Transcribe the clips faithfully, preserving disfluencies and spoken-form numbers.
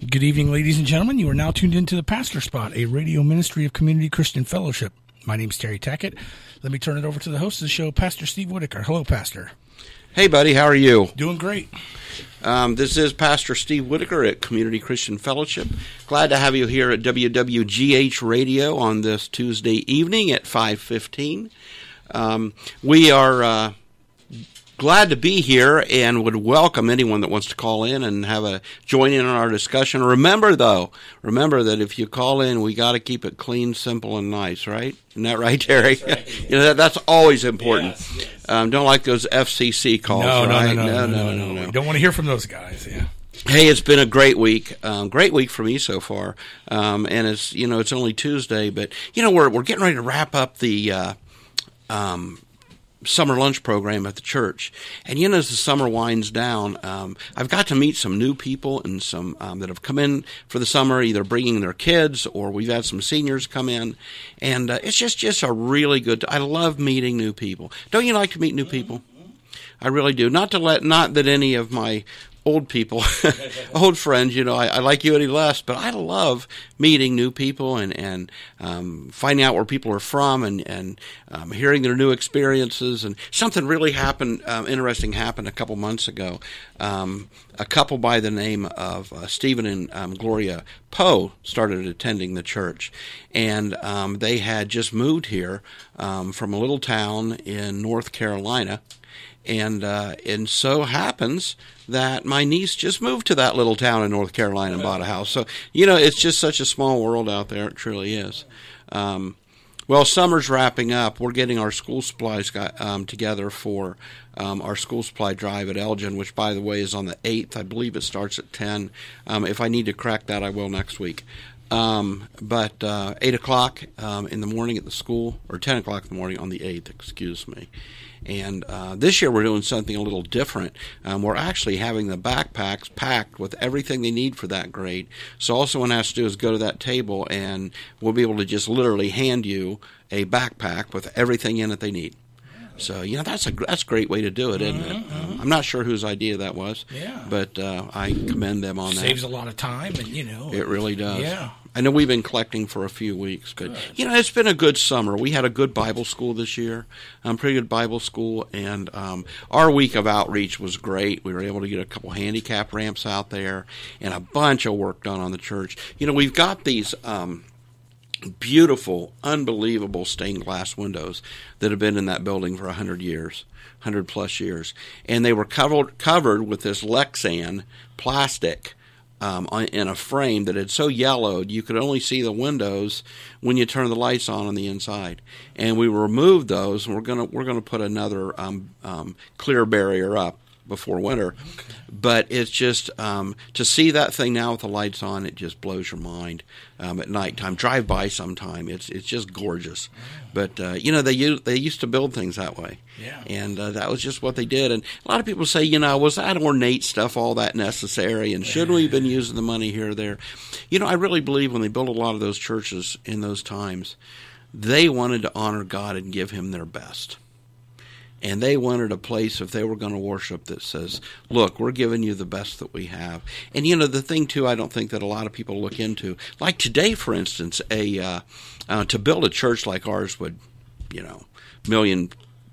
Good evening, ladies and gentlemen. You are now tuned into the Pastor Spot, a radio ministry of Community Christian Fellowship. My name is Terry Tackett. Let me turn it over to the host of the show, Pastor Steve Whitaker. Hello, Pastor. Hey, buddy. How are you? Doing great. Um, this is Pastor Steve Whitaker at Community Christian Fellowship. Glad to have you here at W W G H Radio on this Tuesday evening at five fifteen. Um, we are uh, glad to be here and would welcome anyone that wants to call in and have a join in on our discussion. Remember, though, remember that if you call in, we got to keep it clean, simple, and nice, right? Isn't that right, Terry? That's right. You know, that, that's always important. Yes, yes. Um, don't like those F C C calls, no, right? No, no, no, no, no, no, no. We don't want to hear from those guys, yeah. Hey, it's been a great week. Um, great week for me so far. Um, and it's, you know, it's only Tuesday, but, you know, we're we're getting ready to wrap up the uh, um, summer lunch program at the church. And, you know, as the summer winds down, um, I've got to meet some new people and some um, that have come in for the summer, either bringing their kids or we've had some seniors come in. And uh, it's just, just a really good, I love meeting new people. Don't you like to meet new people? I really do. Not to let, not that any of my old people, old friends, you know, I, I like you any less, but I love meeting new people and, and um, finding out where people are from and, and um, hearing their new experiences. And something really happened, um, interesting happened a couple months ago. Um, a couple by the name of uh, Stephen and um, Gloria Poe started attending the church. And um, they had just moved here um, from a little town in North Carolina. And uh, and so happens that my niece just moved to that little town in North Carolina and bought a house. So, you know, it's just such a small world out there. It truly is. Um, well, summer's wrapping up. We're getting our school supplies got, um, together for um, our school supply drive at Elgin, which, by the way, is on the eighth. I believe it starts at ten. Um, if I need to correct that, I will next week. Um, but uh, eight o'clock um, in the morning at the school, or ten o'clock in the morning on the eighth, excuse me. And uh, this year we're doing something a little different. Um, we're actually having the backpacks packed with everything they need for that grade. So all someone has to do is go to that table and we'll be able to just literally hand you a backpack with everything in it they need. So, you know, that's a that's a great way to do it, isn't it? Mm-hmm. Um, I'm not sure whose idea that was, yeah. but uh, I commend them on Saves that. Saves a lot of time, and, you know. It really does. Yeah. I know we've been collecting for a few weeks, but, good. You know, it's been a good summer. We had a good Bible school this year, um, pretty good Bible school, and um, our week of outreach was great. We were able to get a couple handicap ramps out there and a bunch of work done on the church. You know, we've got these um, beautiful, unbelievable stained glass windows that have been in that building for one hundred years, one hundred plus years, and they were covered covered with this Lexan plastic um, in a frame that had so yellowed you could only see the windows when you turn the lights on on the inside. And we removed those, and we're gonna we're gonna put another um, um, clear barrier up before winter. Okay. But it's just, um, to see that thing now with the lights on, it just blows your mind um, at nighttime. Drive by sometime. It's it's just gorgeous. Wow. But, uh, you know, they used, they used to build things that way. Yeah. And uh, that was just what they did. And a lot of people say, you know, was that ornate stuff all that necessary? And shouldn't we have been using the money here or there? You know, I really believe when they built a lot of those churches in those times, they wanted to honor God and give Him their best. And they wanted a place, if they were going to worship, that says, look, we're giving you the best that we have. And, you know, the thing, too, I don't think that a lot of people look into, like today, for instance, a uh, uh, to build a church like ours would, you know, million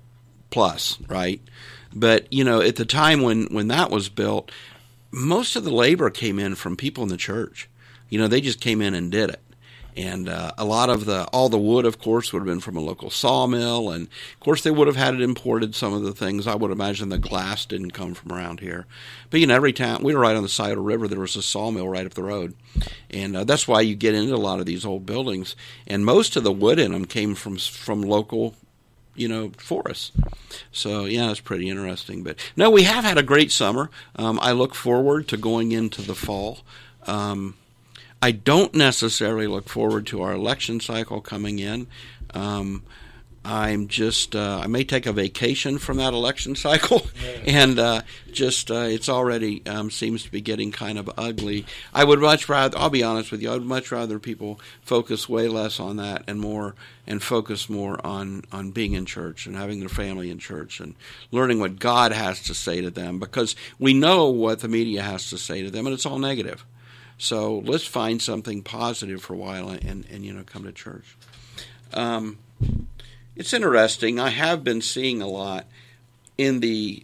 plus, right? But, you know, at the time when, when that was built, most of the labor came in from people in the church. You know, they just came in and did it. And uh, a lot of the, all the wood, of course, would have been from a local sawmill. And, of course, they would have had it imported, some of the things. I would imagine the glass didn't come from around here. But, you know, every town, we were right on the side of the river. There was a sawmill right up the road. And uh, that's why you get into a lot of these old buildings. And most of the wood in them came from from local, you know, forests. So, yeah, it's pretty interesting. But, no, we have had a great summer. Um, I look forward to going into the fall. Um I don't necessarily look forward to our election cycle coming in. Um, I'm just, uh, I may take a vacation from that election cycle, and uh, just, uh, it's already um, seems to be getting kind of ugly. I would much rather, I'll be honest with you, I would much rather people focus way less on that and more, and focus more on, on being in church and having their family in church and learning what God has to say to them, because we know what the media has to say to them, and it's all negative. So let's find something positive for a while and, and, and you know, come to church. Um, it's interesting. I have been seeing a lot in the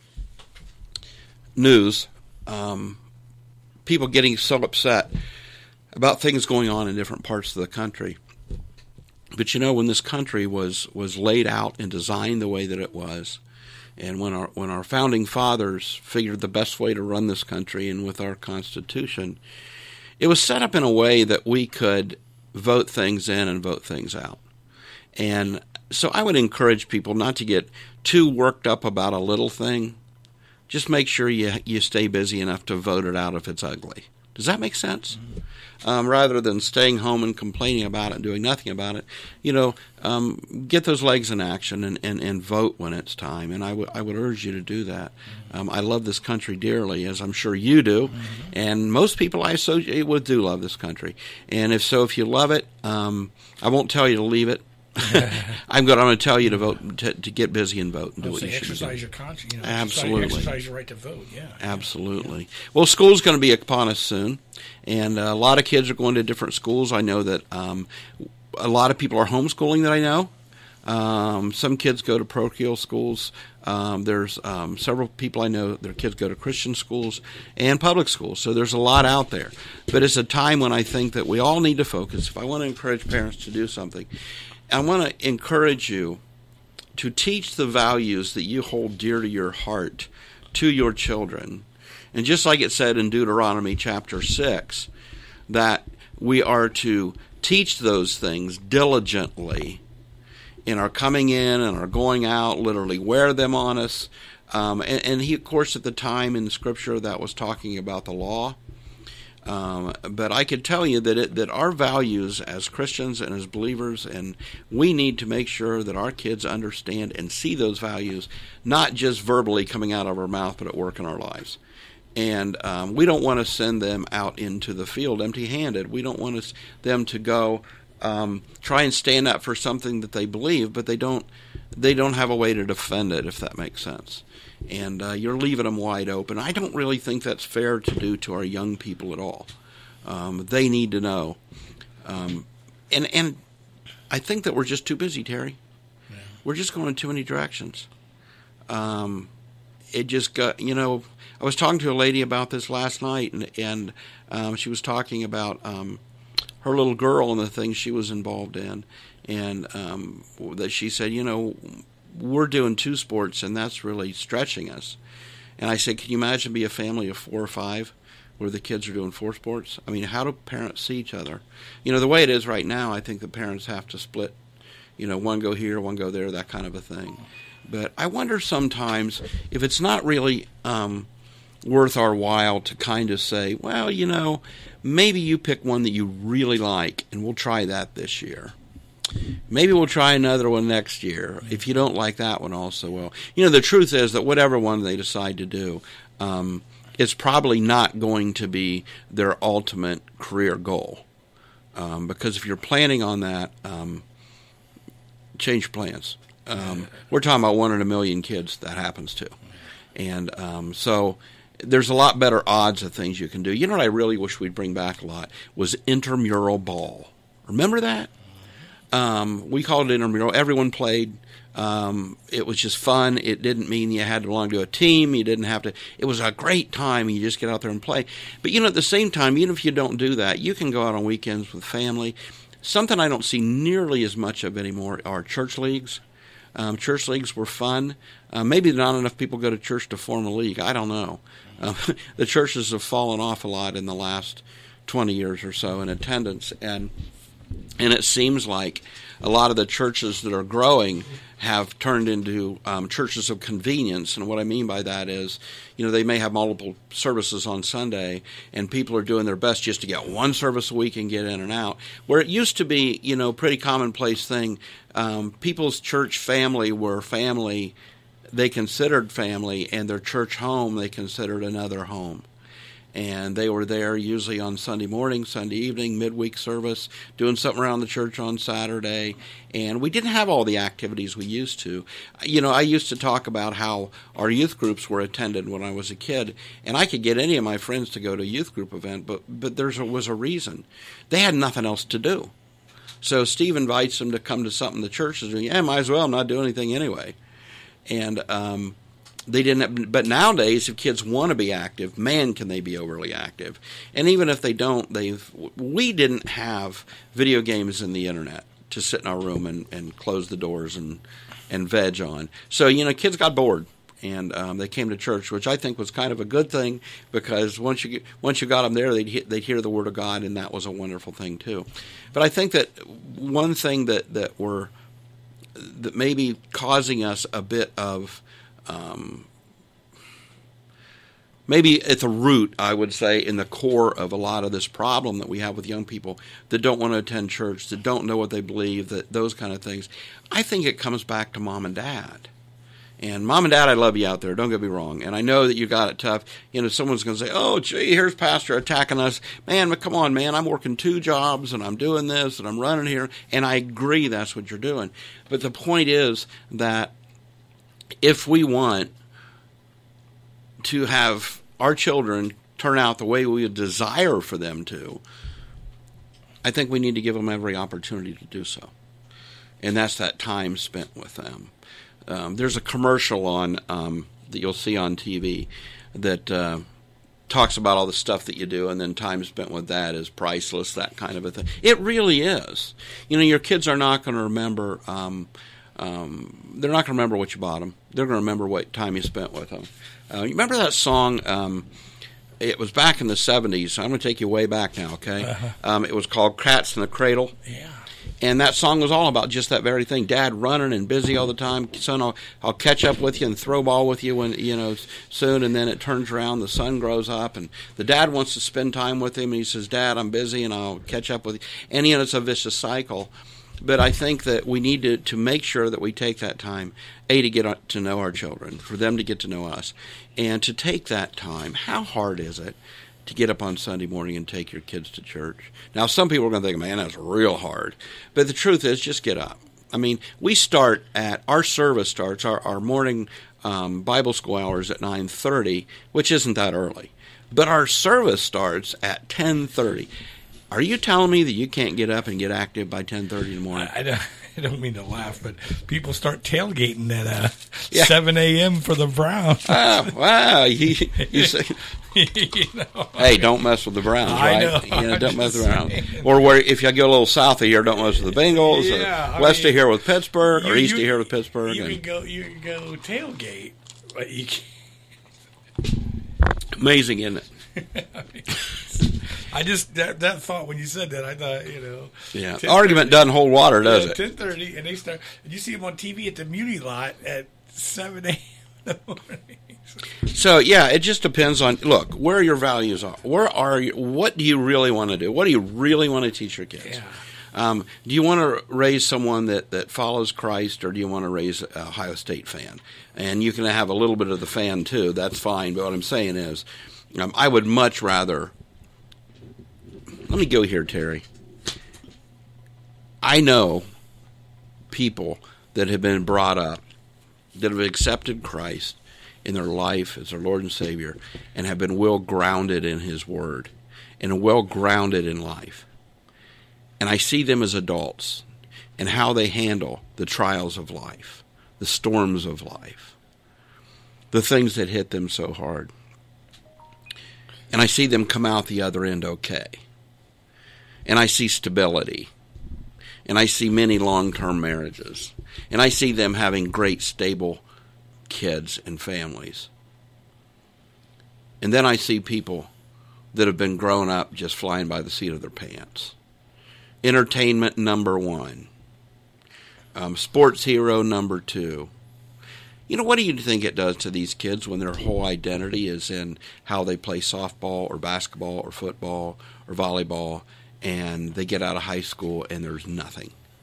news, um, people getting so upset about things going on in different parts of the country. But you know, when this country was, was laid out and designed the way that it was, and when our when our founding fathers figured the best way to run this country, and with our Constitution, it was set up in a way that we could vote things in and vote things out. And so I would encourage people not to get too worked up about a little thing. Just make sure you you stay busy enough to vote it out if it's ugly. Does that make sense? Mm-hmm. Um, rather than staying home and complaining about it and doing nothing about it, you know, um, get those legs in action and, and, and vote when it's time. And I would I would urge you to do that. Um, I love this country dearly, as I'm sure you do, mm-hmm. and most people I associate with do love this country. And if so, if you love it, um, I won't tell you to leave it. I'm going. I'm going to tell you to vote, to, to get busy and vote and do what you should do. Exercise your conscience. You know, Absolutely. Exercise, exercise your right to vote. Yeah. Absolutely. Yeah. Well, school's going to be upon us soon, and uh, a lot of kids are going to different schools. I know that um, a lot of people are homeschooling that I know. Um, some kids go to parochial schools. Um, there's um, several people I know, their kids go to Christian schools and public schools. So there's a lot out there. But it's a time when I think that we all need to focus. If I want to encourage parents to do something, I want to encourage you to teach the values that you hold dear to your heart to your children. And just like it said in Deuteronomy chapter six, that we are to teach those things diligently in our coming in and our going out, literally wear them on us. Um, and, and he, of course, at the time in Scripture that was talking about the law. Um, but I could tell you that it, that our values as Christians and as believers, and we need to make sure that our kids understand and see those values, not just verbally coming out of our mouth, but at work in our lives. And um, we don't want to send them out into the field empty-handed. We don't want us, them to go um, try and stand up for something that they believe, but they don't they don't have a way to defend it, if that makes sense. And uh, you're leaving them wide open. I don't really think that's fair to do to our young people at all. Um, they need to know. Um, and and I think that we're just too busy, Terry. Yeah. We're just going in too many directions. Um, it just got, you know, I was talking to a lady about this last night, and, and um, she was talking about um, her little girl and the things she was involved in. And um, that she said, you know, we're doing two sports, and that's really stretching us. And I said, can you imagine be a family of four or five where the kids are doing four sports? I mean, how do parents see each other? You know, the way it is right now, I think the parents have to split, you know, one go here, one go there, that kind of a thing. But I wonder sometimes if it's not really um, worth our while to kind of say, well, you know, maybe you pick one that you really like, and we'll try that this year. Maybe we'll try another one next year. If you don't like that one also, well, you know, the truth is that whatever one they decide to do, um, it's probably not going to be their ultimate career goal. Um, because if you're planning on that, um, change your plans. Um, we're talking about one in a million kids that happens to. And um, so there's a lot better odds of things you can do. You know what I really wish we'd bring back a lot was intramural ball. Remember that? Um, we called it intramural. Everyone played. Um, it was just fun. It didn't mean you had to belong to a team. You didn't have to. It was a great time. You just get out there and play. But, you know, at the same time, even if you don't do that, you can go out on weekends with family. Something I don't see nearly as much of anymore are church leagues. Um, church leagues were fun. Uh, maybe not enough people go to church to form a league. I don't know. Uh, the churches have fallen off a lot in the last twenty years or so in attendance, and and it seems like a lot of the churches that are growing have turned into um, churches of convenience. And what I mean by that is, you know, they may have multiple services on Sunday, and people are doing their best just to get one service a week and get in and out. Where it used to be, you know, pretty commonplace thing, um, people's church family were family, they considered family, and their church home they considered another home. And they were there usually on Sunday morning, Sunday evening, midweek service, doing something around the church on Saturday. And we didn't have all the activities we used to. You know, I used to talk about how our youth groups were attended when I was a kid. And I could get any of my friends to go to a youth group event, but, but there was a reason. They had nothing else to do. So Steve invites them to come to something the church is doing. Yeah, might as well. I'm not doing anything anyway. And um They didn't, but nowadays, if kids want to be active, man, can they be overly active. And even if they don't, they've. We didn't have video games and the internet to sit in our room and, and close the doors and and veg on. So you know, kids got bored, and um, they came to church, which I think was kind of a good thing, because once you get, once you got them there, they'd they'd hear the word of God, and that was a wonderful thing too. But I think that one thing that that were that may be causing us a bit of Um, maybe at the root, I would say, in the core of a lot of this problem that we have with young people that don't want to attend church, that don't know what they believe, that those kind of things. I think it comes back to mom and dad. And mom and dad, I love you out there. Don't get me wrong. And I know that you got it tough. You know, someone's going to say, oh, gee, here's pastor attacking us. Man, but come on, man. I'm working two jobs, and I'm doing this, and I'm running here. And I agree that's what you're doing. But the point is that if we want to have our children turn out the way we would desire for them to, I think we need to give them every opportunity to do so. And that's that time spent with them. Um, there's a commercial on um, that you'll see on T V that uh, talks about all the stuff that you do, and then time spent with that is priceless, that kind of a thing. It really is. You know, your kids are not going to remember... Um, Um, they're not going to remember what you bought them. They're going to remember what time you spent with them. Uh, you remember that song? Um, it was back in the seventies. I'm going to take you way back now, okay? Uh-huh. Um, it was called Cats in the Cradle. Yeah. And that song was all about just that very thing. Dad running and busy all the time. Son, I'll, I'll catch up with you and throw ball with you when you know soon. And then it turns around, the son grows up, and the dad wants to spend time with him. And he says, Dad, I'm busy, and I'll catch up with you. And, you know, it's a vicious cycle. But I think that we need to, to make sure that we take that time, A, to get to know our children, for them to get to know us, and to take that time. How hard is it to get up on Sunday morning and take your kids to church? Now, some people are going to think, man, that's real hard. But the truth is, just get up. I mean, we start at, our service starts, our, our morning um, Bible school hours at nine thirty, which isn't that early. But our service starts at ten thirty. Are you telling me that you can't get up and get active by ten thirty in the morning? I, I, don't, I don't mean to laugh, but people start tailgating at uh, yeah. seven a.m. for the Browns. Oh, wow. You, you say, you know, hey, I mean, don't mess with the Browns, right? I know. You know, don't mess with the Browns. Or where, if you go a little south of here, don't mess with the Bengals. Yeah, or west mean, of here with Pittsburgh, you, or east you, of here with Pittsburgh. You and, can go, you can go tailgate, but you can't. Amazing, isn't it? I just that, that thought when you said that, I thought, you know, yeah, argument doesn't hold water, does yeah, it? Ten thirty, and they start. And you see them on T V at the Muni lot at seven a.m. in the morning. So yeah, it just depends on. Look, where your values are. Where are you? What do you really want to do? What do you really want to teach your kids? Yeah. Um, do you want to raise someone that, that follows Christ, or do you want to raise a Ohio State fan? And you can have a little bit of the fan too. That's fine. But what I'm saying is, um, I would much rather. Let me go here, Terry. I know people that have been brought up that have accepted Christ in their life as their Lord and Savior and have been well grounded in His Word and well grounded in life. And I see them as adults and how they handle the trials of life, the storms of life, the things that hit them so hard. And I see them come out the other end okay. And I see stability. And I see many long-term marriages. And I see them having great, stable kids and families. And then I see people that have been grown up just flying by the seat of their pants. Entertainment number one. Um, sports hero number two. You know, what do you think it does to these kids when their whole identity is in how they play softball or basketball or football or volleyball, and they get out of high school and there's nothing?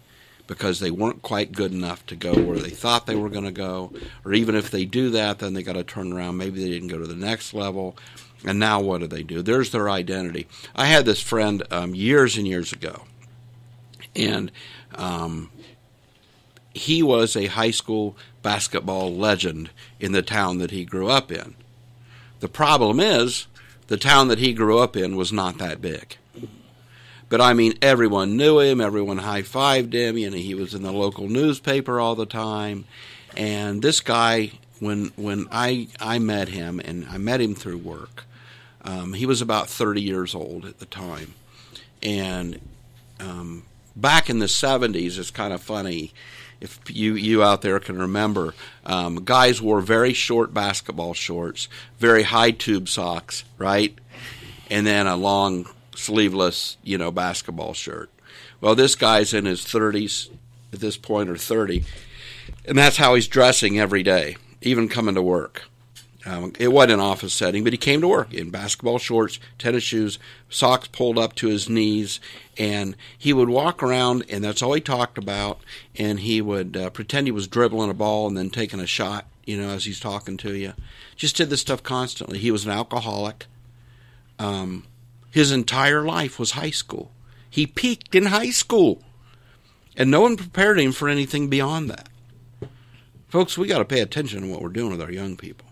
because they weren't quite good enough to go where they thought they were going to go. Or even if they do that, then they got to turn around. Maybe they didn't go to the next level. And now what do they do? There's their identity. I had this friend um, years and years ago, and um, he was a high school basketball legend in the town that he grew up in. The problem is, the town that he grew up in was not that big. But I mean, everyone knew him, everyone high-fived him, you know, he was in the local newspaper all the time. And this guy, when when I, I met him, and I met him through work, um, he was about thirty years old at the time. And um, back in the seventies, it's kind of funny, if you, you out there can remember, um, guys wore very short basketball shorts, very high tube socks, right? And then a long sleeveless, you know, basketball shirt. Well, this guy's in his thirties at this point, or thirty, and that's how he's dressing every day, even coming to work. Um, it wasn't an office setting, but he came to work in basketball shorts, tennis shoes, socks pulled up to his knees, and he would walk around, and that's all he talked about, and he would uh, pretend he was dribbling a ball and then taking a shot, you know, as he's talking to you. Just did this stuff constantly. He was an alcoholic. Um, his entire life was high school. He peaked in high school, and no one prepared him for anything beyond that. Folks, we got to pay attention to what we're doing with our young people.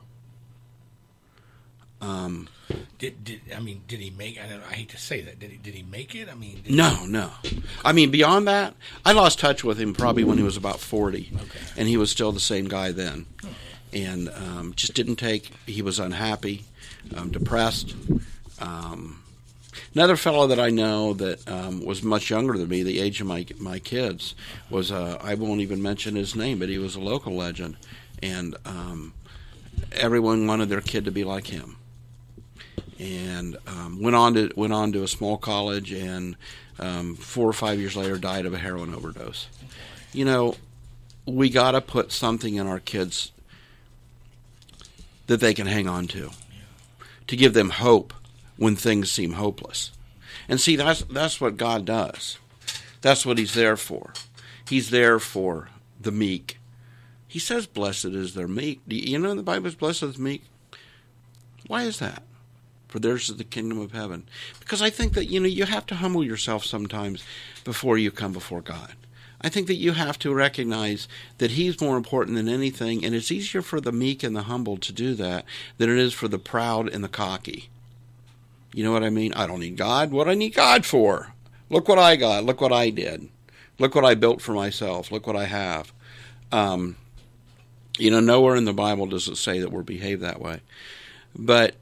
Um, did did I mean? Did he make? I, don't, I hate to say that. Did he? Did he make it? I mean, did no, he, no. I mean, beyond that, I lost touch with him probably when he was about forty, okay. And he was still the same guy then, oh. and um, just didn't take. He was unhappy, um, depressed. Um, another fellow that I know that um, was much younger than me, the age of my my kids, was uh, I won't even mention his name, but he was a local legend, and um, everyone wanted their kid to be like him. And um, went on to went on to a small college, and um, four or five years later died of a heroin overdose. You know, we got to put something in our kids that they can hang on to, to give them hope when things seem hopeless. And see, that's that's what God does. That's what He's there for. He's there for the meek. He says, "Blessed is their meek." You know, the Bible is blessed is meek. Why is that? For theirs is the kingdom of heaven. Because I think that, you know, you have to humble yourself sometimes before you come before God. I think that you have to recognize that He's more important than anything, and it's easier for the meek and the humble to do that than it is for the proud and the cocky. You know what I mean? I don't need God. What do I need God for? Look what I got. Look what I did. Look what I built for myself. Look what I have. Um, you know, nowhere in the Bible does it say that we're behaved that way. But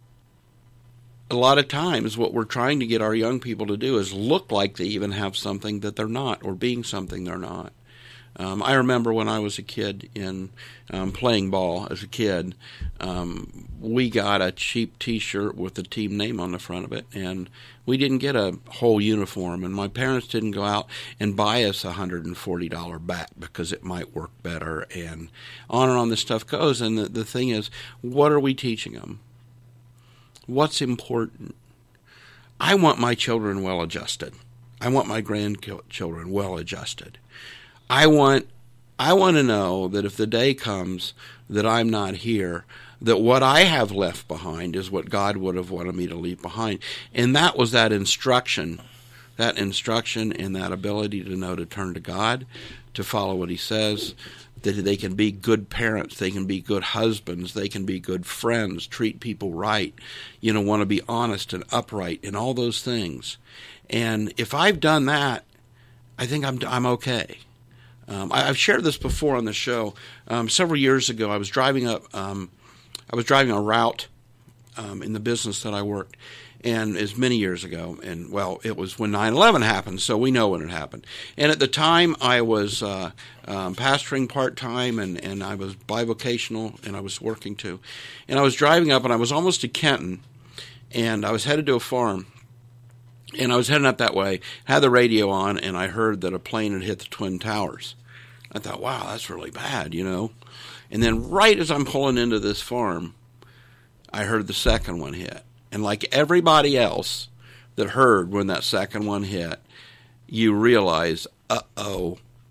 a lot of times what we're trying to get our young people to do is look like they even have something that they're not, or being something they're not. Um, I remember when I was a kid in um, playing ball as a kid, um, we got a cheap T-shirt with the team name on the front of it, and we didn't get a whole uniform, and my parents didn't go out and buy us a one hundred forty dollars bat because it might work better, and on and on this stuff goes. And the, the thing is, what are we teaching them? What's important? I want my children well-adjusted. I want my grandchildren well-adjusted. I want I want to know that if the day comes that I'm not here, that what I have left behind is what God would have wanted me to leave behind. And that was that instruction, that instruction and that ability to know to turn to God, to follow what He says, that they can be good parents, they can be good husbands, they can be good friends, treat people right, you know, want to be honest and upright and all those things. And if I've done that, I think I'm I'm okay. Um, I, I've shared this before on the show. Um, several years ago, I was driving up, um, I was driving a route um, in the business that I worked, and it's many years ago, and, well, it was when nine eleven happened, so we know when it happened. And at the time, I was uh, um, pastoring part-time, and, and I was bivocational, and I was working too. And I was driving up, and I was almost to Kenton, and I was headed to a farm, and I was heading up that way, had the radio on, and I heard that a plane had hit the Twin Towers. I thought, wow, that's really bad, you know. And then right as I'm pulling into this farm, I heard the second one hit. And like everybody else that heard when that second one hit, you realize, uh-oh,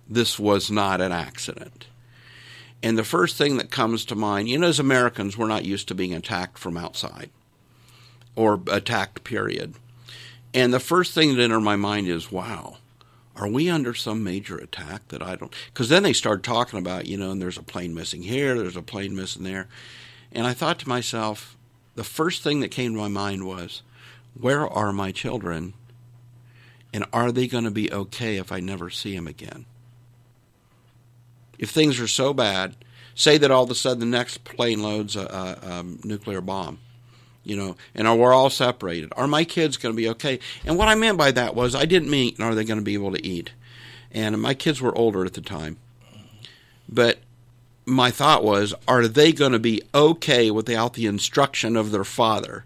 this was not an accident. And the first thing that comes to mind, you know, as Americans, we're not used to being attacked from outside or attacked, period. And the first thing that entered my mind is, wow, are we under some major attack that I don't... Because then they start talking about, you know, and there's a plane missing here, there's a plane missing there. And I thought to myself, the first thing that came to my mind was, where are my children? And are they going to be okay if I never see them again? If things are so bad, say that all of a sudden the next plane loads a, a, a nuclear bomb, you know, and we're all separated. Are my kids going to be okay? And what I meant by that was I didn't mean, are they going to be able to eat? And my kids were older at the time. But my thought was, are they going to be okay without the instruction of their father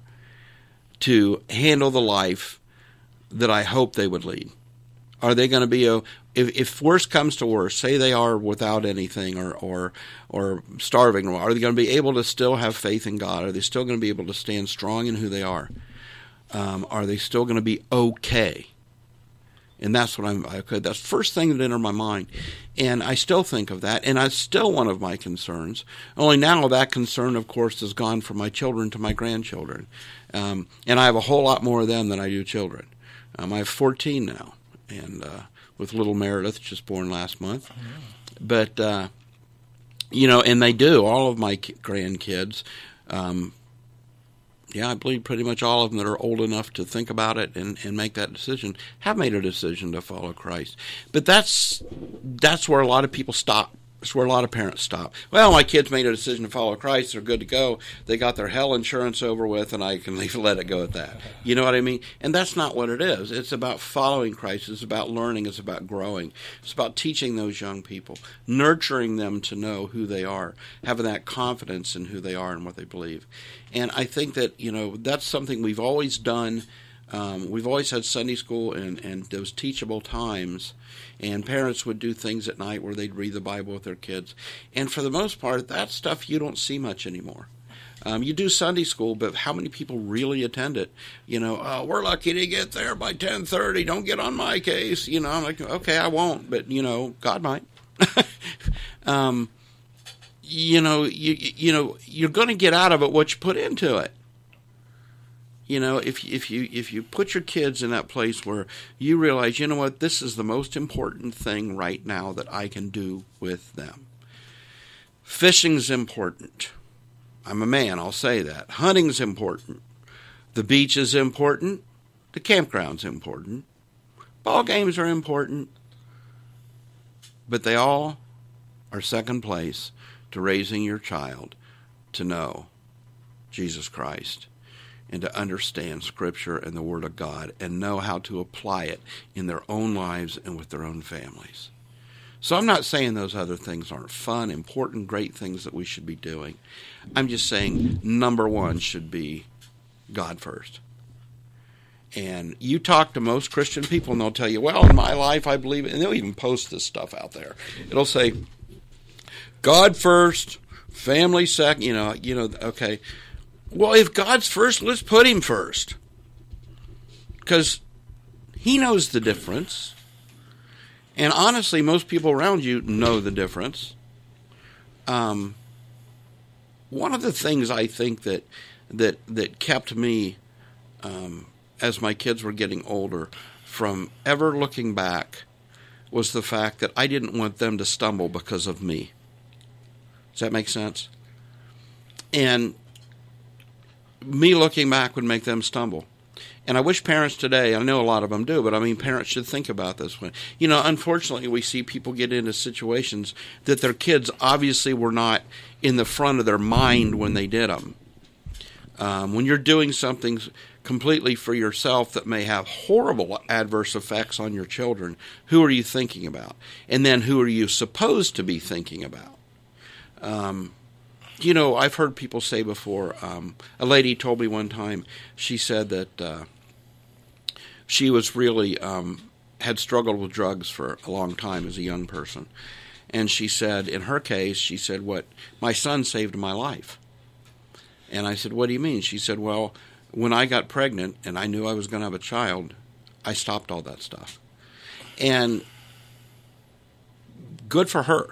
to handle the life that I hope they would lead? Are they going to be, a, if, if worse comes to worse, say they are without anything or, or, or starving, are they going to be able to still have faith in God? Are they still going to be able to stand strong in who they are? Um, are they still going to be okay? And that's what I'm, okay, that's the first thing that entered my mind. And I still think of that, and it's still one of my concerns. Only now that concern, of course, has gone from my children to my grandchildren. Um, and I have a whole lot more of them than I do children. Um, I have fourteen now. And uh, with little Meredith, just born last month. Oh, yeah. But, uh, you know, and they do. All of my grandkids, um, yeah, I believe pretty much all of them that are old enough to think about it and, and make that decision have made a decision to follow Christ. But that's that's where a lot of people stop. That's where a lot of parents stop. Well, my kids made a decision to follow Christ. They're good to go. They got their hell insurance over with, and I can leave, let it go at that. You know what I mean? And that's not what it is. It's about following Christ. It's about learning. It's about growing. It's about teaching those young people, nurturing them to know who they are, having that confidence in who they are and what they believe. And I think that, you know, that's something we've always done. Um, we've always had Sunday school and, and those teachable times, and parents would do things at night where they'd read the Bible with their kids. And for the most part, that stuff you don't see much anymore. Um, you do Sunday school, but how many people really attend it? You know, oh, we're lucky to get there by ten thirty. Don't get on my case. You know, I'm like, okay, I won't, but, you know, God might. um, you know, you, you know, you're going to get out of it what you put into it. You know, if if you if you put your kids in that place where you realize, you know what, this is the most important thing right now that I can do with them. Fishing's important. I'm a man, I'll say that. Hunting's important. The beach is important. The campground's important. Ball games are important. But they all are second place to raising your child to know Jesus Christ and to understand Scripture and the Word of God and know how to apply it in their own lives and with their own families. So I'm not saying those other things aren't fun, important, great things that we should be doing. I'm just saying number one should be God first. And you talk to most Christian people and they'll tell you, well, in my life I believe it. And they'll even post this stuff out there. It'll say, God first, family second, you know, you know, okay. Well, if God's first, let's put him first. Because he knows the difference. And honestly, most people around you know the difference. Um, one of the things I think that that that kept me, um, as my kids were getting older, from ever looking back was the fact that I didn't want them to stumble because of me. Does that make sense? And me looking back would make them stumble. And I wish parents today, I know a lot of them do, but I mean, parents should think about this. You know, unfortunately, we see people get into situations that their kids obviously were not in the front of their mind when they did them. Um, when you're doing something completely for yourself that may have horrible adverse effects on your children, who are you thinking about? And then who are you supposed to be thinking about? Um You know, I've heard people say before, um, a lady told me one time, she said that uh, she was really, um, had struggled with drugs for a long time as a young person. And she said, in her case, she said, what, my son saved my life. And I said, what do you mean? She said, well, when I got pregnant and I knew I was going to have a child, I stopped all that stuff. And good for her.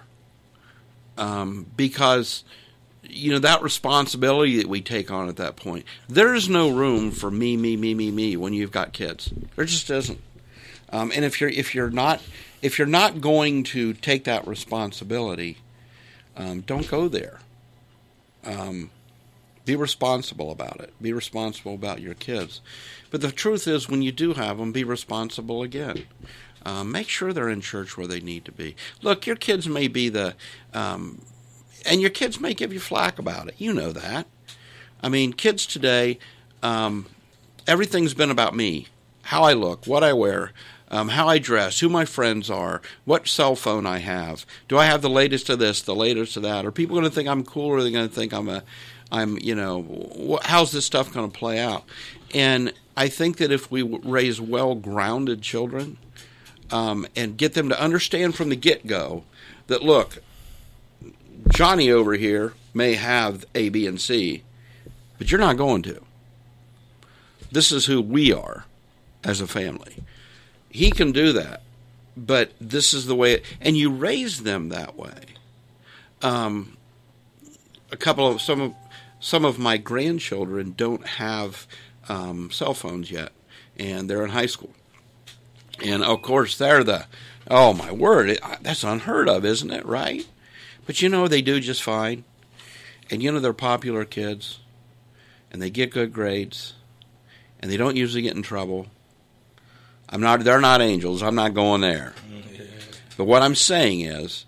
Um, because, you know, that responsibility that we take on at that point, there is no room for me, me, me, me, me when you've got kids. There just isn't. Um, and if you're if you're not if you're not going to take that responsibility, um, don't go there. Um, be responsible about it. Be responsible about your kids. But the truth is, when you do have them, be responsible again. Um, make sure they're in church where they need to be. Look, your kids may be the, um, and your kids may give you flack about it. You know that. I mean, kids today, um, everything's been about me, how I look, what I wear, um, how I dress, who my friends are, what cell phone I have. Do I have the latest of this, the latest of that? Are people going to think I'm cool, or are they going to think I'm a, I'm, you know, wh- how's this stuff going to play out? And I think that if we raise well-grounded children, Um, and get them to understand from the get-go that, look, Johnny over here may have A, B, and C, but you're not going to. This is who we are as a family. He can do that, but this is the way it, and you raise them that way. Um, a couple of, some of, some of my grandchildren don't have um, cell phones yet, and they're in high school. And, of course, they're the, oh, my word, it, that's unheard of, isn't it, right? But, you know, they do just fine. And, you know, they're popular kids. And they get good grades. And they don't usually get in trouble. I'm not, they're not angels. I'm not going there. But what I'm saying is,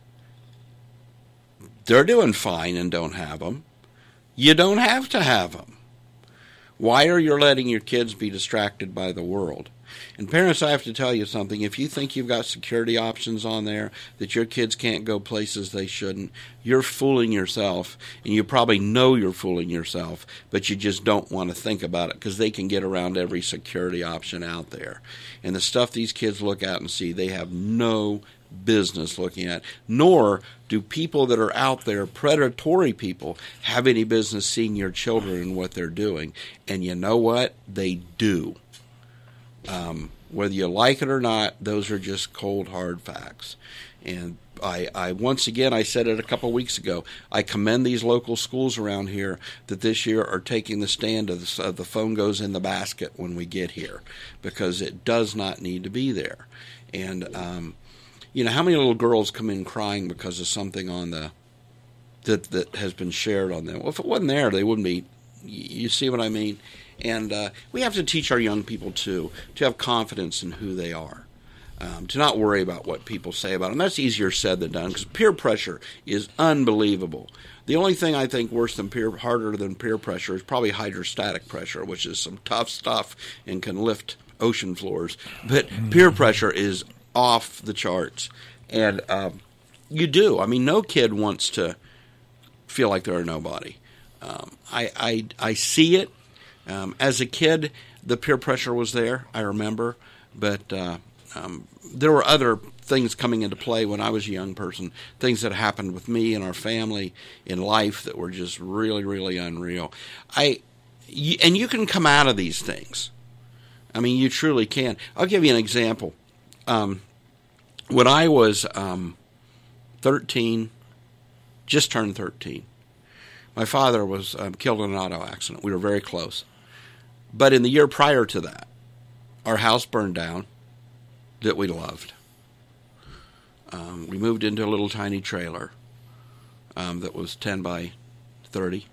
they're doing fine and don't have them. You don't have to have them. Why are you letting your kids be distracted by the world? And parents, I have to tell you something. If you think you've got security options on there, that your kids can't go places they shouldn't, you're fooling yourself. And you probably know you're fooling yourself, but you just don't want to think about it because they can get around every security option out there. And the stuff these kids look at and see, they have no business looking at. Nor do people that are out there, predatory people, have any business seeing your children and what they're doing. And you know what? They do. Um, whether you like it or not, those are just cold, hard facts. And I, I once again, I said it a couple weeks ago, I commend these local schools around here that this year are taking the stand of the, of the phone goes in the basket when we get here, because it does not need to be there. And, um, you know, how many little girls come in crying because of something on the that that has been shared on them? Well, if it wasn't there, they wouldn't be. You see what I mean? And uh, we have to teach our young people, too, to have confidence in who they are, um, to not worry about what people say about them. That's easier said than done, because peer pressure is unbelievable. The only thing I think worse than peer, harder than peer pressure is probably hydrostatic pressure, which is some tough stuff and can lift ocean floors. But peer pressure is off the charts. And um, you do. I mean, no kid wants to feel like they're a nobody. Um, I, I, I see it. Um, as a kid, the peer pressure was there, I remember, but uh, um, there were other things coming into play when I was a young person, things that happened with me and our family in life that were just really, really unreal. I, y- and you can come out of these things. I mean, you truly can. I'll give you an example. Um, when I was um, thirteen, just turned thirteen, my father was um, killed in an auto accident. We were very close. But in the year prior to that, our house burned down that we loved. Um, we moved into a little tiny trailer um, that was ten by thirty.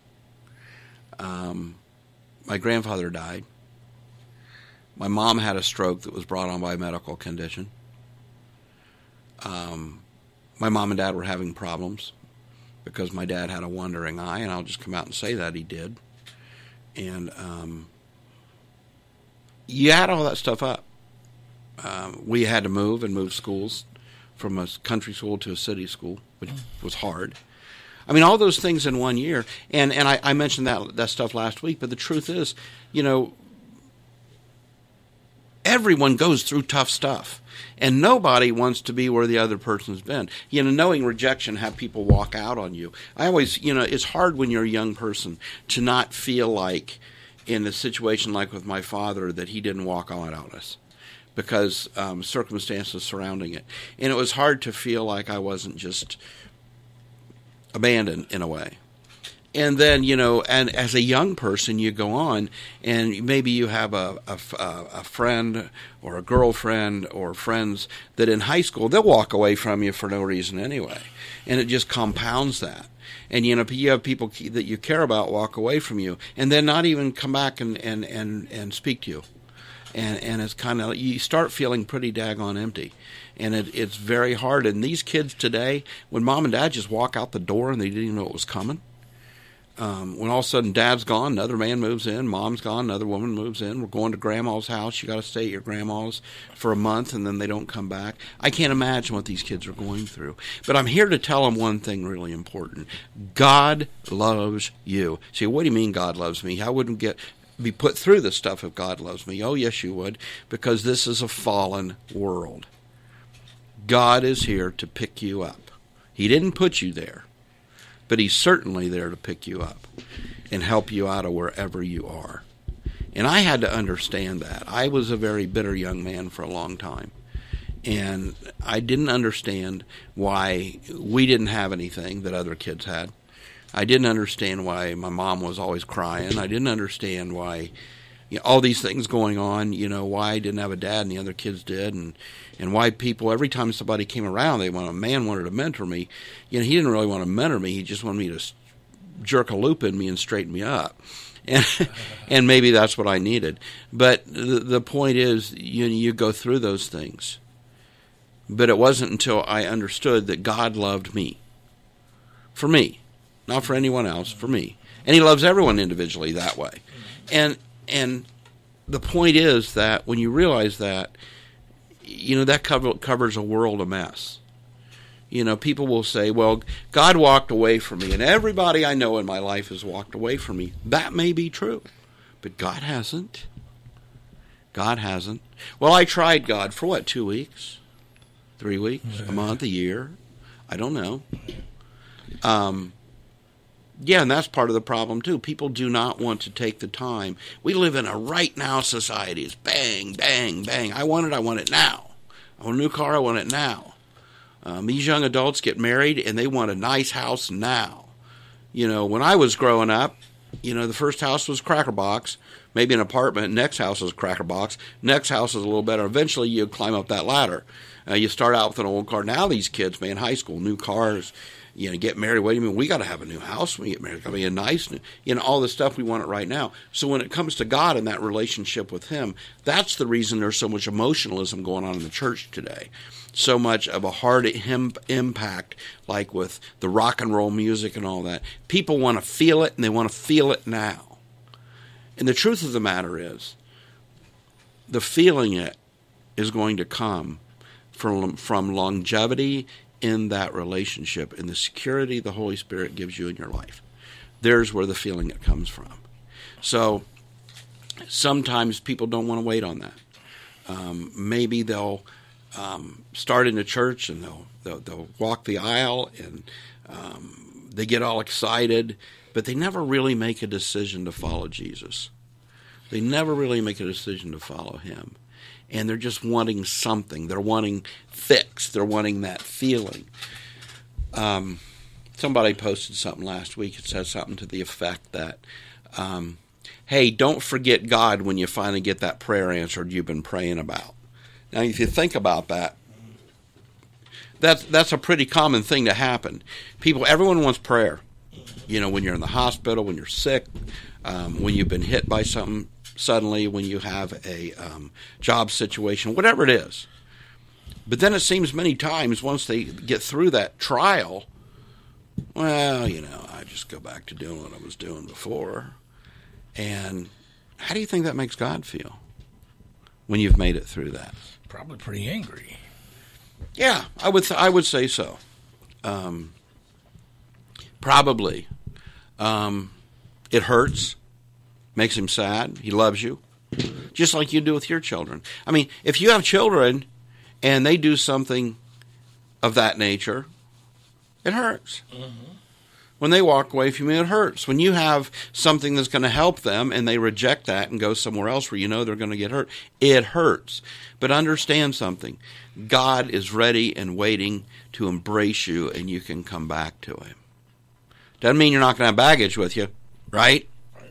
Um, my grandfather died. My mom had a stroke that was brought on by a medical condition. Um, my mom and dad were having problems because my dad had a wandering eye, and I'll just come out and say that he did. And um, you add all that stuff up. Um, we had to move and move schools from a country school to a city school, which was hard. I mean, all those things in one year. And, and I, I mentioned that, that stuff last week, but the truth is, you know, everyone goes through tough stuff. And nobody wants to be where the other person's been. You know, knowing rejection, have people walk out on you. I always, you know, it's hard when you're a young person to not feel like, in a situation like with my father, that he didn't walk out on us. because um, circumstances surrounding it. And it was hard to feel like I wasn't just abandoned in a way. And then, you know, and as a young person, you go on, and maybe you have a, a, a friend or a girlfriend or friends that in high school, they'll walk away from you for no reason anyway. And it just compounds that. And, you know, you have people that you care about walk away from you and then not even come back and, and, and, and speak to you. And and it's kind of, you start feeling pretty daggone empty. And it, it's very hard. And these kids today, when mom and dad just walk out the door and they didn't even know it was coming, um, when all of a sudden dad's gone, another man moves in, mom's gone, another woman moves in, we're going to grandma's house, you got to stay at your grandma's for a month, and then they don't come back. I can't imagine what these kids are going through. But I'm here to tell them one thing really important. God loves you. See, what do you mean God loves me? I wouldn't get... be put through this stuff if God loves me. Oh, yes, you would, because this is a fallen world. God is here to pick you up. He didn't put you there, but he's certainly there to pick you up and help you out of wherever you are. And I had to understand that. I was a very bitter young man for a long time, and I didn't understand why we didn't have anything that other kids had. I didn't understand why my mom was always crying. I didn't understand why, you know, all these things going on, you know, why I didn't have a dad and the other kids did, and, and why people, every time somebody came around, they want a man wanted to mentor me. You know, he didn't really want to mentor me. He just wanted me to jerk a loop in me and straighten me up. And and maybe that's what I needed. But the, the point is, you you go through those things. But it wasn't until I understood that God loved me. For me. Not for anyone else, for me. And he loves everyone individually that way. And and the point is that when you realize that, you know, that cover, covers a world of mess. You know, people will say, well, God walked away from me, and everybody I know in my life has walked away from me. That may be true, but God hasn't. God hasn't. Well, I tried God for what, two weeks? Three weeks? A month? A year? I don't know. Um... Yeah, and that's part of the problem, too. People do not want to take the time. We live in a right-now society. It's bang, bang, bang. I want it, I want it now. I want a new car, I want it now. Um, these young adults get married, and they want a nice house now. You know, when I was growing up, you know, the first house was Cracker Box, maybe an apartment. Next house was Cracker Box. Next house is a little better. Eventually, you climb up that ladder. Uh, you start out with an old car. Now these kids, man, high school, new cars, you know, get married. What do you mean? We got to have a new house when we get married. It's got to be a nice, new, you know, all the stuff we want it right now. So when it comes to God and that relationship with him, that's the reason there's so much emotionalism going on in the church today. So much of a hard him impact, like with the rock and roll music and all that. People want to feel it, and they want to feel it now. And the truth of the matter is, the feeling it is going to come from, from longevity in that relationship and the security the Holy Spirit gives you in your life. There's where the feeling it comes from. So sometimes people don't want to wait on that. Um, maybe they'll um, start in a church and they'll, they'll they'll walk the aisle and um, they get all excited, but they never really make a decision to follow Jesus. They never really make a decision to follow him. And they're just wanting something. They're wanting fix. They're wanting that feeling. Um, somebody posted something last week. It says something to the effect that, um, hey, don't forget God when you finally get that prayer answered you've been praying about. Now, if you think about that, that's, that's a pretty common thing to happen. People, everyone wants prayer. You know, when you're in the hospital, when you're sick, um, when you've been hit by something suddenly, when you have a um, job situation, whatever it is. But then it seems many times once they get through that trial, well, you know, I just go back to doing what I was doing before. And how do you think that makes God feel when you've made it through that? Probably pretty angry. Yeah, I would th- I would say so. Um, probably. Um, it hurts. Makes him sad. He loves you. Just like you do with your children. I mean, if you have children and they do something of that nature, it hurts. Mm-hmm. When they walk away from you, it hurts. When you have something that's going to help them and they reject that and go somewhere else where you know they're going to get hurt, it hurts. But understand something. God is ready and waiting to embrace you, and you can come back to him. Doesn't mean you're not going to have baggage with you, right?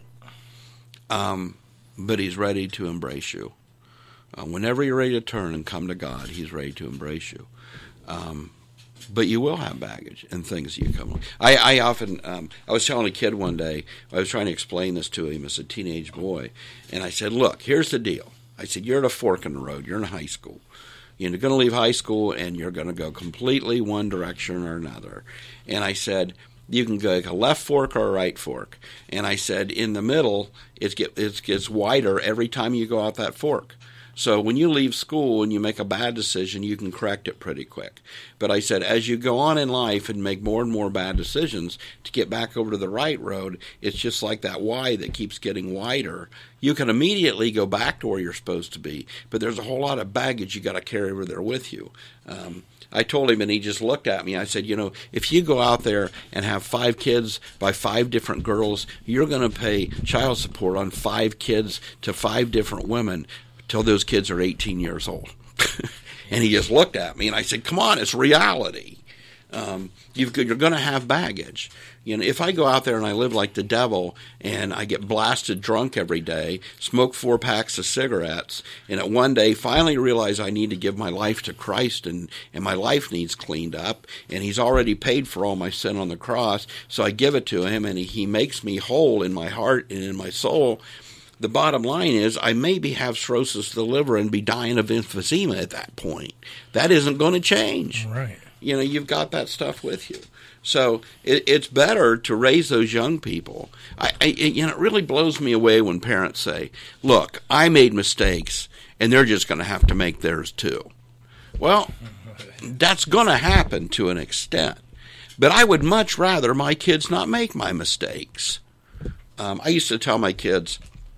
Um, but he's ready to embrace you. Uh, whenever you're ready to turn and come to God, he's ready to embrace you. Um, but you will have baggage and things that you come. I, I often, um, I was telling a kid one day, I was trying to explain this to him as a teenage boy, and I said, look, here's the deal. I said, you're at a fork in the road. You're in high school. You're going to leave high school, and you're going to go completely one direction or another. And I said, you can go like a left fork or a right fork. And I said, in the middle, it gets, it gets wider every time you go out that fork. So when you leave school and you make a bad decision, you can correct it pretty quick. But I said, as you go on in life and make more and more bad decisions to get back over to the right road, it's just like that Y that keeps getting wider. You can immediately go back to where you're supposed to be, but there's a whole lot of baggage you got to carry over there with you. Um, I told him, and he just looked at me. I said, you know, if you go out there and have five kids by five different girls, you're going to pay child support on five kids to five different women till those kids are eighteen years old. And he just looked at me, and I said, come on, it's reality. Um, you've, you're going to have baggage. You know, if I go out there and I live like the devil and I get blasted drunk every day, smoke four packs of cigarettes, and at one day finally realize I need to give my life to Christ and, and my life needs cleaned up, and he's already paid for all my sin on the cross, so I give it to him, and he, he makes me whole in my heart and in my soul. The bottom line is I maybe have cirrhosis of the liver and be dying of emphysema at that point. That isn't going to change. Right. You know, you've got that stuff with you. So it, it's better to raise those young people. I, I, you know, it really blows me away when parents say, look, I made mistakes, and they're just going to have to make theirs too. Well, that's going to happen to an extent. But I would much rather my kids not make my mistakes. Um, I used to tell my kids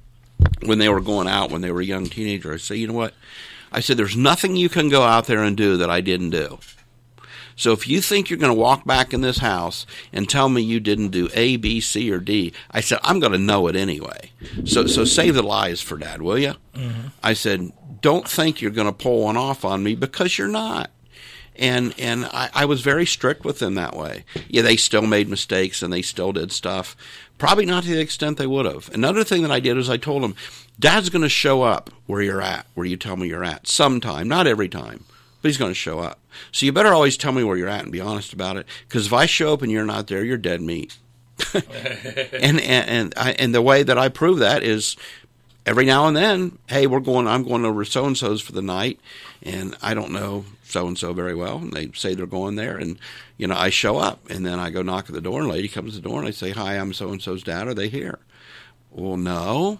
when they were going out, when they were young teenagers, I say, you know what? I said, there's nothing you can go out there and do that I didn't do. So if you think you're going to walk back in this house and tell me you didn't do A, B, C, or D, I said, I'm going to know it anyway. So so save the lies for Dad, will you? Mm-hmm. I said, don't think you're going to pull one off on me, because you're not. And and I, I was very strict with them that way. Yeah, they still made mistakes and they still did stuff. Probably not to the extent they would have. Another thing that I did is I told them, Dad's going to show up where you're at, where you tell me you're at, sometime, not every time, but he's going to show up. So you better always tell me where you're at and be honest about it, because if I show up and you're not there, you're dead meat. and and and, I, and the way that I prove that is every now and then, hey, we're going. I'm going over to so and so's for the night, and I don't know so and so very well, and they say they're going there, and you know I show up, and then I go knock at the door, and a lady comes to the door, and I say, hi, I'm so and so's dad. Are they here? Well, no.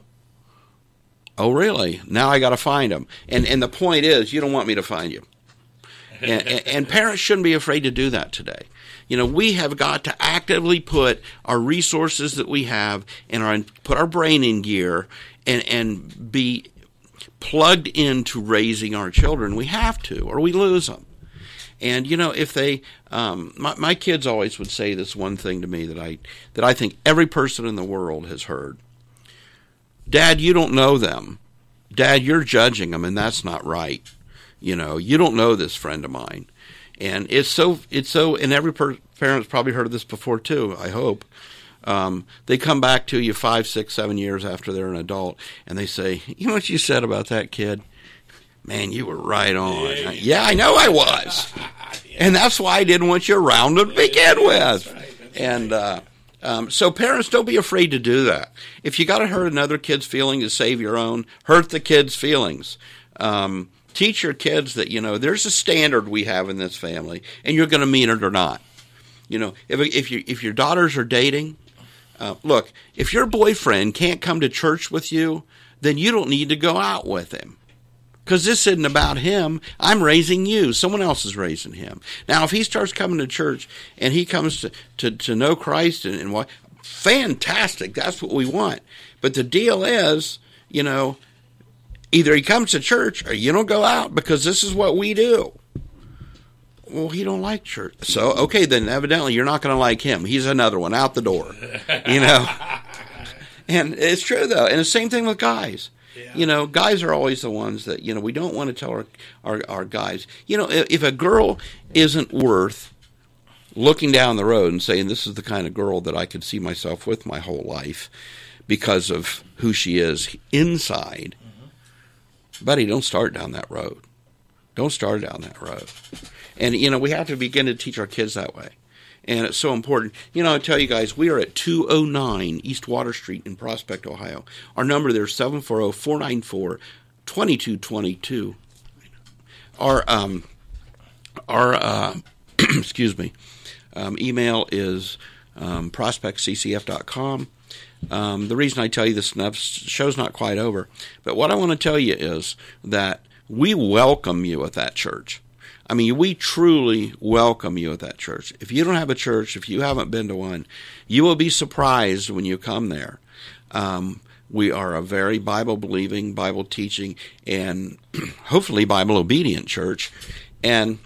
Oh, really? Now I got to find them. And and the point is, you don't want me to find you. And, and, and parents shouldn't be afraid to do that today. You know, we have got to actively put our resources that we have and our, put our brain in gear and, and be plugged into raising our children. We have to, or we lose them. And, you know, if they, um, my, my kids always would say this one thing to me that I, that I think every person in the world has heard. Dad, you don't know them. Dad, you're judging them, and that's not right. You know, you don't know this friend of mine. And it's so, it's so, and every per- parent's probably heard of this before too, I hope. Um, they come back to you five, six, seven years after they're an adult, and they say, you know what you said about that kid? Man, you were right on. Yeah, yeah I know I was. And that's why I didn't want you around to begin with. That's right, that's and, uh, Um, so parents, don't be afraid to do that. If you got to hurt another kid's feelings to save your own, hurt the kid's feelings. Um, teach your kids that, you know, there's a standard we have in this family, and you're going to meet it or not. You know, if if you if your daughters are dating, uh, look, if your boyfriend can't come to church with you, then you don't need to go out with him. Because this isn't about him. I'm raising you. Someone else is raising him. Now, if he starts coming to church and he comes to, to, to know Christ and, and what, fantastic. That's what we want. But the deal is, you know, either he comes to church or you don't go out because this is what we do. well, he don't like church. So, okay, then evidently you're not going to like him. He's another one out the door, you know. And it's true, though. And the same thing with guys. Yeah. You know, guys are always the ones that, you know, we don't want to tell our, our, our guys. You know, if, if a girl isn't worth looking down the road and saying, this is the kind of girl that I could see myself with my whole life because of who she is inside, mm-hmm. buddy, don't start down that road. Don't start down that road. And, you know, we have to begin to teach our kids that way. And it's so important. You know, I tell you guys, we are at two oh nine East Water Street in Prospect, Ohio. Our number there is seven four zero, four nine four, two two two two. Our, um, our uh, excuse me, um, email is um, prospect c c f dot com. Um, the reason I tell you this stuff, show's not quite over, but what I want to tell you is that we welcome you at that church. I mean, we truly welcome you at that church. If you don't have a church, if you haven't been to one, you will be surprised when you come there. Um, we are a very Bible-believing, Bible-teaching, and hopefully Bible-obedient church. And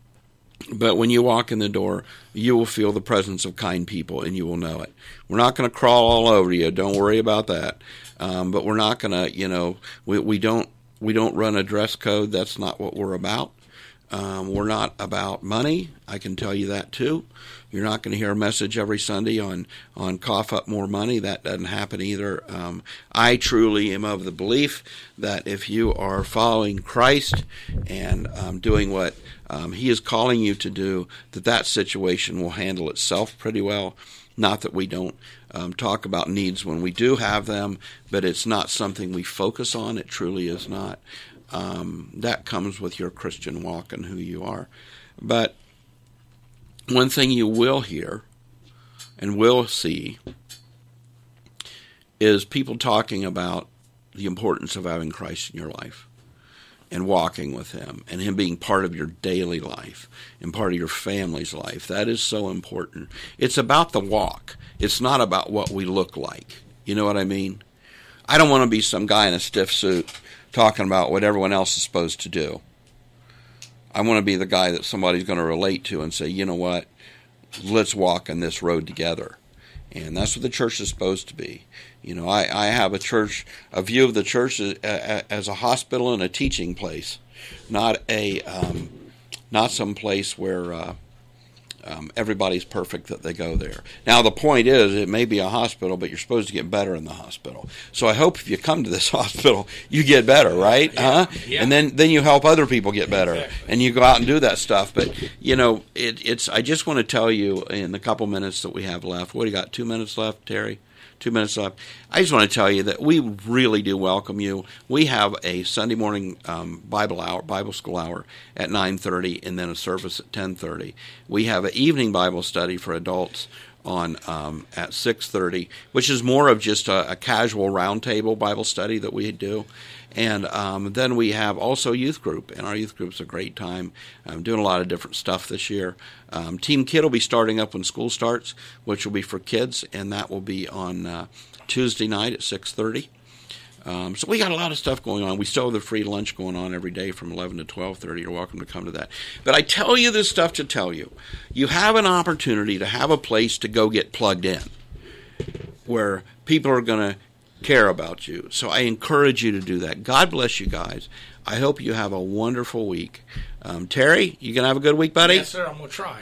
but when you walk in the door, you will feel the presence of kind people, and you will know it. We're not going to crawl all over you. Don't worry about that. Um, but we're not going to, you know, we, we don't we don't run a dress code. That's not what we're about. Um, we're not about money. I can tell you that too. You're not going to hear a message every Sunday on, on cough up more money. That doesn't happen either. Um, I truly am of the belief that if you are following Christ and um, doing what um, He is calling you to do, that that situation will handle itself pretty well. Not that we don't um, talk about needs when we do have them, but it's not something we focus on. It truly is not. Um, that comes with your Christian walk and who you are. But one thing you will hear and will see is people talking about the importance of having Christ in your life and walking with Him and Him being part of your daily life and part of your family's life. That is so important. It's about the walk. It's not about what we look like. You know what I mean? I don't want to be some guy in a stiff suit talking about what everyone else is supposed to do. I want to be the guy that somebody's going to relate to and say, you know what, let's walk on this road together. And that's what the church is supposed to be. You know, I, I have a church, a view of the church as a hospital and a teaching place, not a, um, not some place where uh, um, everybody's perfect that they go there. Now, the point is, it may be a hospital, but you're supposed to get better in the hospital. So I hope if you come to this hospital, you get better, right? Yeah. Huh? Yeah. And then, then you help other people get better, exactly. And you go out and do that stuff. But, you know, it, it's. I just want to tell you in the couple minutes that we have left, what do you got, two minutes left, Terry? Two minutes left. I just want to tell you that we really do welcome you. We have a Sunday morning um, Bible hour, Bible school hour at nine thirty, and then a service at ten thirty. We have an evening Bible study for adults on um, at six thirty, which is more of just a, a casual roundtable Bible study that we do. And um, then we have also youth group, and our youth group's a great time. I'm doing a lot of different stuff this year. Um, Team Kid will be starting up when school starts, which will be for kids, and that will be on uh, Tuesday night at six thirty. Um, so we got a lot of stuff going on. We still have the free lunch going on every day from eleven to twelve thirty. You're welcome to come to that. But I tell you this stuff to tell you, you have an opportunity to have a place to go get plugged in where people are going to care about you. So I encourage you to do that. God bless you guys. I hope you have a wonderful week. Um, Terry, you going to have a good week, buddy? Yes, sir. I'm going to try.